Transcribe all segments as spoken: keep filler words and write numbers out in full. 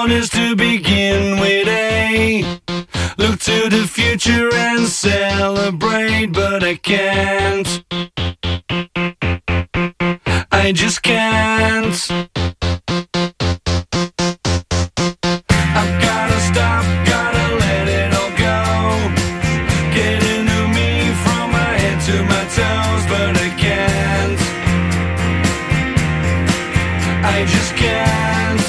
want is to begin with a look to the future and celebrate, but I can't. I just can't. I've gotta stop, gotta let it all go. Get into me from my head to my toes, but I can't. I just can't.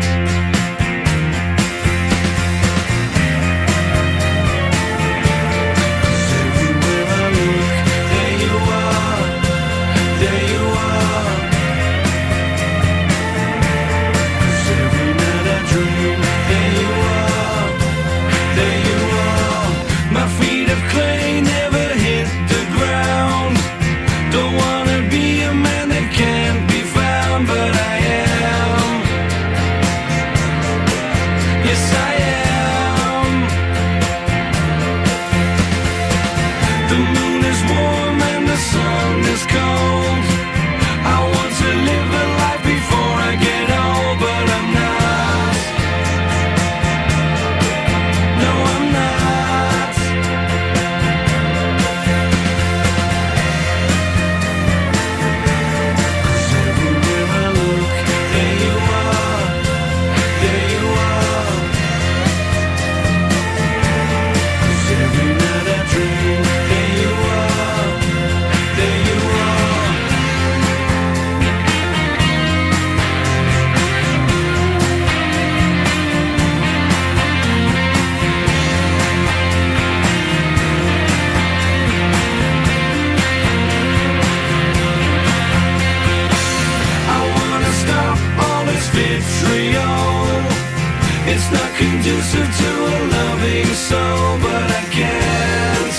It's not conducive to a loving soul, but I can't.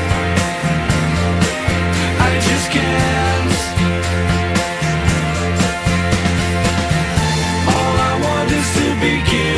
I just can't. All I want is to begin.